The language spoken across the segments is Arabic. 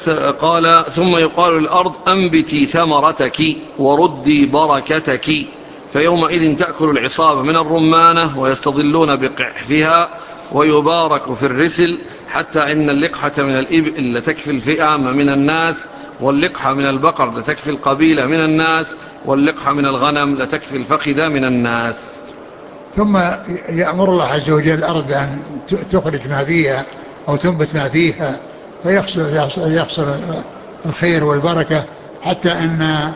قال ثم يقال للأرض أنبتي ثمرتك وردي بركتك، فيومئذ تأكل العصابة من الرمانة ويستظلون بقحفها، ويبارك في الرسل، حتى إن اللقحة من الإبل لتكفي الفئام من الناس، واللقحة من البقر لتكفي القبيلة من الناس، واللقحة من الغنم لتكفي الفخذ من الناس. ثم يأمر الله عز وجل الأرض بأن تخرج ما فيها أو تنبت ما فيها، فيحصل الخير والبركة، حتى أن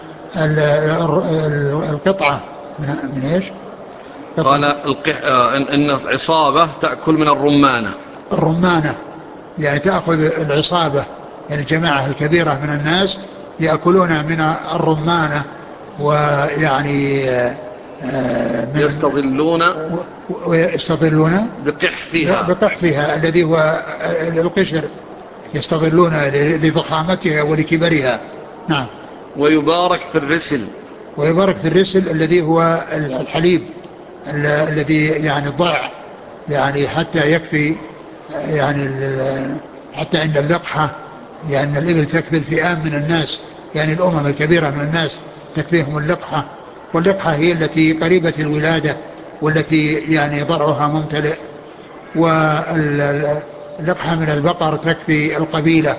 القطعة من إيش؟ قال إن العصابة تأكل من الرمانة. الرمانة يعني تأخذ العصابة، يعني الجماعة الكبيرة من الناس يأكلون من الرمانة، ويعني ويستظلون بقحفها الذي هو القشر، يستظلون لضخامتها ولكبرها. نعم. ويبارك في الرسل. ويبارك في الرسل الذي هو الحليب الذي يعني ضع، يعني حتى يكفي، يعني حتى إن اللقحة، يعني الإبل تكفي الفئام من الناس، يعني الأمم الكبيرة من الناس تكفيهم اللقحة، واللقحة هي التي قريبة الولادة والتي يعني ضرعها ممتلئ، واللقحة من البقر تكفي القبيلة،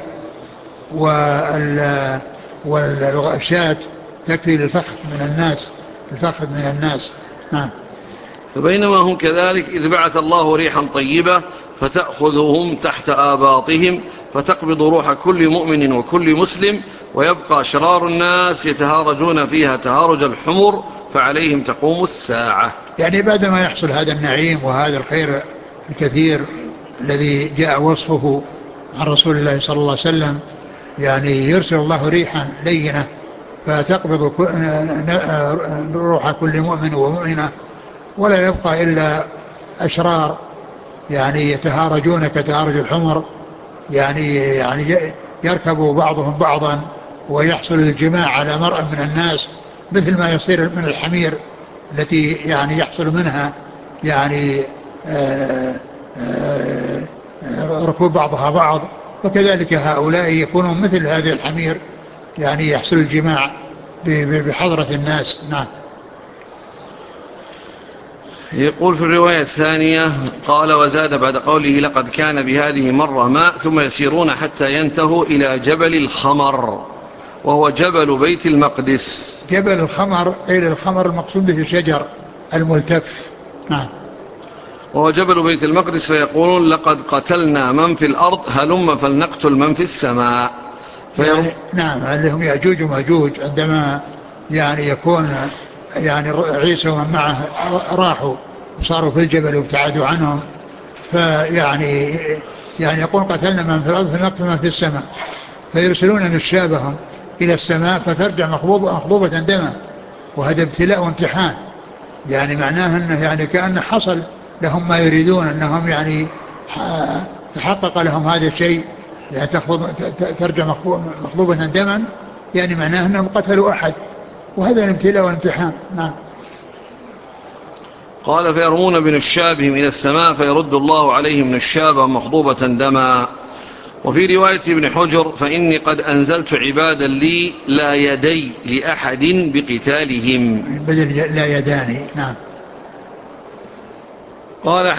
والشاة تكفي الفخذ من الناس، الفخذ من الناس. نعم. فبينما هم كذلك إذ بعث الله ريحا طيبة فتأخذهم تحت آباطهم، فتقبض روح كل مؤمن وكل مسلم، ويبقى شرار الناس يتهارجون فيها تهارج الحمر، فعليهم تقوم الساعة. يعني بعدما يحصل هذا النعيم وهذا الخير الكثير الذي جاء وصفه عن رسول الله صلى الله عليه وسلم، يعني يرسل الله ريحا لينة فتقبض روح كل مؤمن ومؤمنة، ولا يبقى إلا أشرار يعني يتهارجون كتهارج الحمر، يعني يركب بعضهم بعضا ويحصل الجماع على مرء من الناس، مثل ما يصير من الحمير التي يعني يحصل منها يعني ركوب بعضها بعض، وكذلك هؤلاء يكونون مثل هذه الحمير، يعني يحصل الجماع بحضرة الناس. نعم. يقول في الرواية الثانية قال وزاد بعد قوله لقد كان بهذه مرة ماء، ثم يسيرون حتى ينتهوا إلى جبل الخمر، وهو جبل بيت المقدس. جبل الخمر قيل الخمر المقصود به الشجر الملتف. نعم. وهو جبل بيت المقدس، فيقولون لقد قتلنا من في الأرض هلم فلنقتل من في السماء. يعني نعم، اللي هم يأجوج ومأجوج، عندما يعني يكون يعني عيسى ومن معه راحوا وصاروا في الجبل وابتعدوا عنهم، يعني يقول قتلنا من في الأرض فلنقتل من في السماء، فيرسلون نشابهم إلى السماء فترجع مخضوبة دما، وهذا ابتلاء وامتحان، يعني معناه أنه يعني كأن حصل لهم ما يريدون، أنهم يعني تحقق لهم هذا الشيء، يعني ترجع مخضوبة دما، يعني معناه أنهم قتلوا أحد، وهذا الابتلاء والامتحان. نعم. قال فيرمون بنشابهم إلى السماء فيرد الله عليهم نشابا مخضوبة دما. وفي رواية ابن حجر فإني قد أنزلت عبادا لي لا يدي لأحد بقتالهم، بدل لا يداني. نعم. قال